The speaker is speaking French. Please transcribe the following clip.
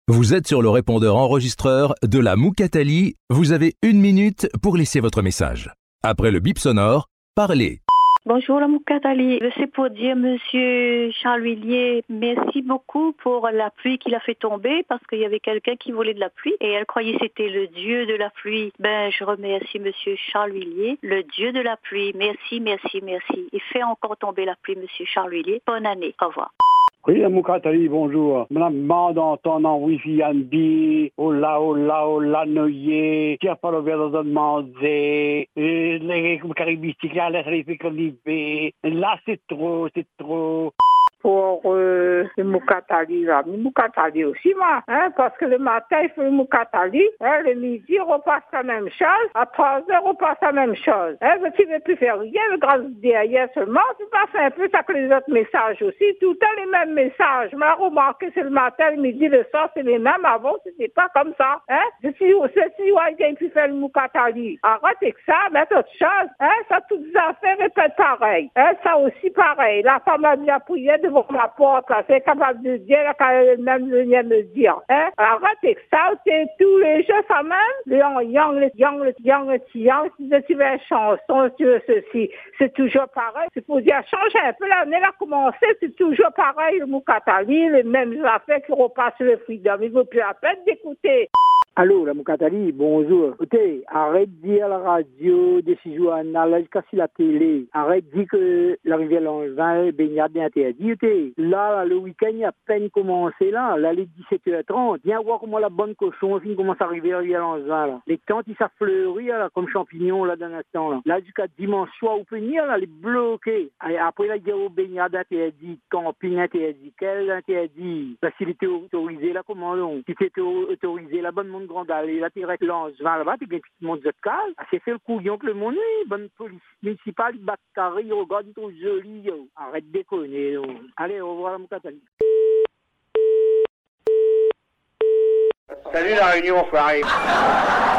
Vous êtes sur le répondeur enregistreur de la Moukatali. Vous avez 1 minute pour laisser votre message. Après le bip sonore, parlez. Bonjour la Moukatali, c'est pour dire Monsieur Charles Huillier, merci beaucoup pour la pluie qu'il a fait tomber parce qu'il y avait quelqu'un qui voulait de la pluie et elle croyait que c'était le dieu de la pluie. Je remercie Monsieur Charles Huillier, le dieu de la pluie. Merci. Il fait encore tomber la pluie Monsieur Charles Huillier. Bonne année, au revoir. Oui, la Moukatali, bonjour. Madame bande entendant Wi-Fi Anbi, hola, noyer, qui a pas l'ouvert dans un demandé, les caribistiques, là, ça les fait coliver. Là, c'est trop. Pour le Moukatali, là. Le Moukatali aussi, moi, parce que le matin, il faut le Moukatali, le midi, on repasse la même chose, à 3h, on repasse la même chose. Tu ne veux plus faire rien, le grâce derrière seulement, tu passes un peu ça que les autres messages aussi, tout le temps les mêmes messages. Mais remarqué, c'est le matin, le midi, le soir, c'est les mêmes. Avant, c'était pas comme ça, Si il pu faire le Moukatali, arrête avec ça, mets autre chose, ça, toutes les affaires répètent pareil, ça aussi pareil. La femme a mis la prière devant la porte, là, c'est capable de dire, là, quand elle-même vient me dire, arrête avec ça, c'est tous les jeux, ça même, le yang, si tu veux une chanson, si tu veux ceci, c'est toujours pareil, c'est pour dire, changer un peu, l'année a commencé, c'est toujours pareil, le Moukatali, les mêmes affaires qui repassent le Freedom, il vaut plus la peine d'écouter. Allô, la Moukatali, bonjour. Écoutez, arrête de dire à la radio, des Johanna, là, jusqu'à la télé. Arrête de dire que la rivière Langevin, baignade est interdite. Écoutez, là, le week-end, il a à peine commencé, là, les 17h30. Viens voir comment la bonne cochon, commence à arriver à la rivière Langevin, là. Les plantes, ils savent fleurir, là, comme champignons, là, d'un instant, là. Là, jusqu'à dimanche soir, on peut venir, là, les bloquer. Après, là, il y a baignade interdite, camping interdit, quel interdit? Facilité autorisée, là, comment, non? Si c'est autorisé, la bonne monde grande allée, là, tu restes Langevin, là-bas, tu gagnes tout le monde de case. C'est fait le couillon que le monde, oui, bonne police municipale, il bat carré, il regarde, il trouve joli, yo. Arrête de déconner, yo. Allez, au revoir, la Moukatali. Salut la Réunion, frère.